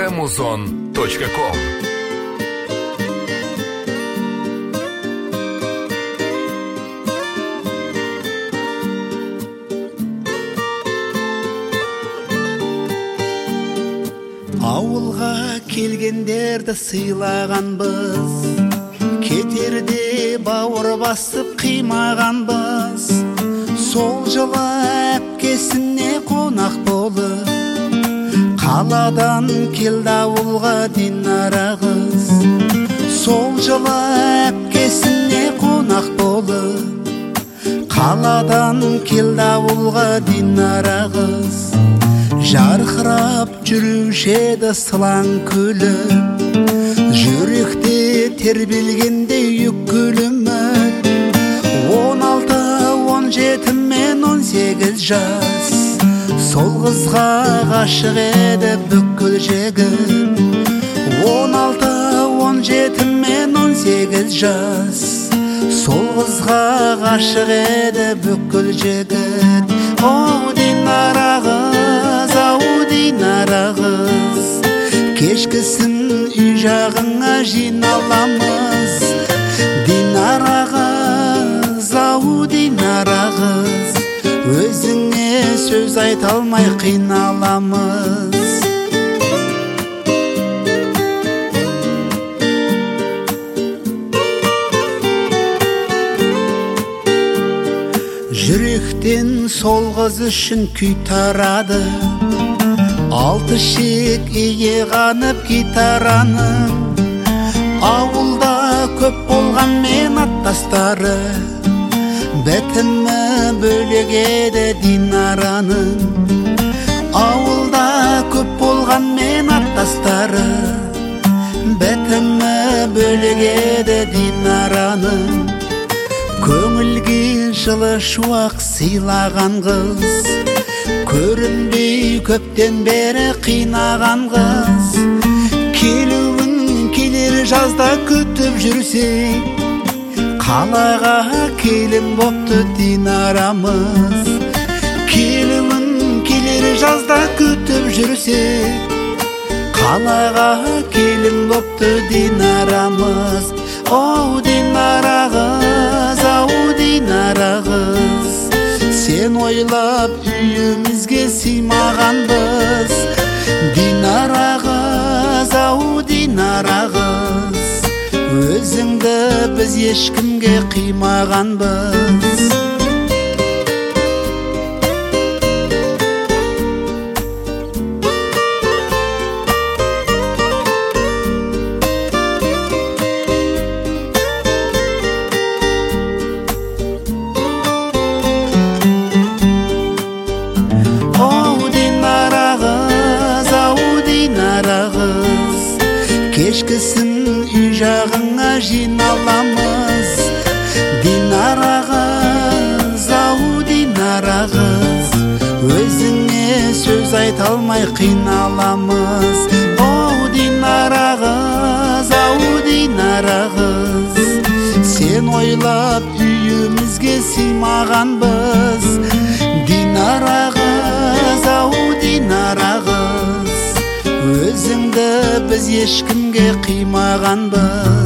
amazon.com. Ауылға келгендерді сыйлағанбыз, кетерде бауыр басып қимағанбыз. Сол жылы әпкесіне қонақ болып, қаладан келді ауылға Динара қыз. Сол жылы әпкесіне қонақ болып, қаладан келді ауылға Динара қыз. Жарқырап жүруші еді сылаң күліп, жүректе тербелгенде үкіліміт. 16, 17 мен 18 жас, сол қызға ғашық еді бүкіл жігіт. 16, 17 мен 18 жас, сол қызға ғашық еді бүкіл жігіт. О, Динара қыз, ау Динара қыз, кешкісін үй жағыңа жиналамыз. Динара қыз, ау Динара қыз, өзіңе сөз айта алмай қиналамыз. Жүректен сол қыз үшін күй тарады, 6 шек ие қанып гитараның. Ауылда көп болған мен аттастары, бітімі бөлек еді Динараның. Ауылда көп болған мен аттастары, бітімі бөлек еді Динараның. Көңілге жылы шуақ сыйлаған қыз, көрінбей көптен бері қинаған қыз. Келуін келер жазда күтіп жүрсек, қалаға келін бопты Динарамыз. Келуін келер жазда күтіп жүрсек, қалаға келін бопты Динарамыз. О, Динара қыз, ау Динара қыз, сен ойлап үйімізге сыймағанбыз. Динара қыз, ау Динара қыз, өзіңді біз ешкімге қимағанбыз. Кешкісін үй жағыңа жиналамыз. Динара қыз, ау Динара қыз, өзіңе сөз айта алмай қиналамыз. О, Динара қыз, ау Динара қыз, сен ойлап үйімізге сыймағанбыз. Динара қыз, ау Динара қыз, өзіңді біз ешкімге қимағанбыз.